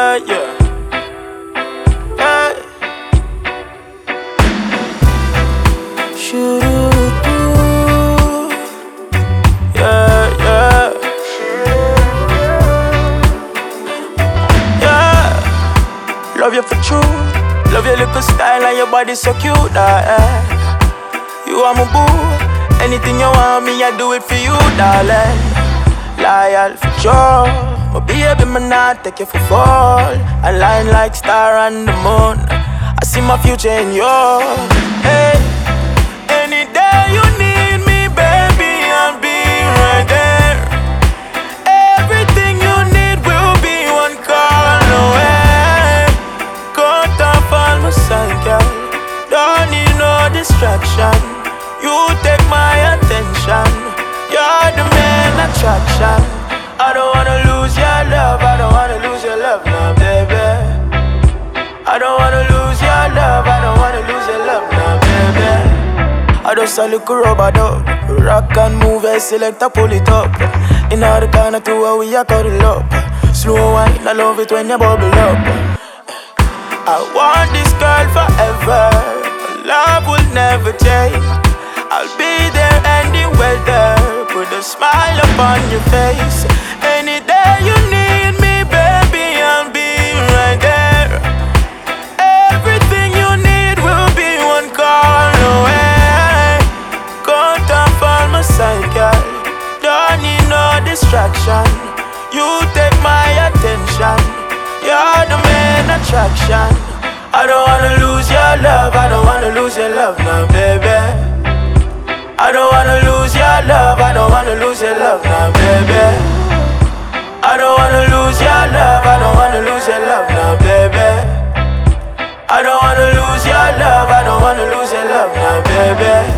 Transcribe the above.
yeah, yeah. Hey. Shoo-doo-doo. Yeah, yeah. Yeah. Love you for true. Love your little style and your body so cute. You are my boo. Anything you want me, I do it for you, darling. Loyal for sure. My baby, me not take you for fall. I line like star on the moon. I see my future in you. Hey, any day you need me, baby, I'll be right there. Everything you need will be one call away. Cut off all my side, girl. Don't need no distraction. You take my attention. You're the main attraction. I don't wanna lose your love. I don't wanna lose your love now, baby. I don't wanna lose your love. I don't wanna lose your love now, baby. I just a little rubber dub. Rock and move and select a pull it up. In all the corner to where we are cuddle up. Slow wine, I love it when you bubble up. I want this girl forever. Love will never change. I'll be there any weather. Put a smile upon your face. Any day you need me, baby, I'll be right there. Everything you need will be one call away. Cut off all my side, girl. Don't need no distraction. You take my attention. You're the main attraction. I don't wanna lose your love. I don't wanna lose your love now, baby. I don't wanna lose your love. I don't wanna lose your love now, baby. I don't wanna lose your love. I don't wanna lose your love now, baby. I don't wanna lose your love. I don't wanna lose your love now, baby.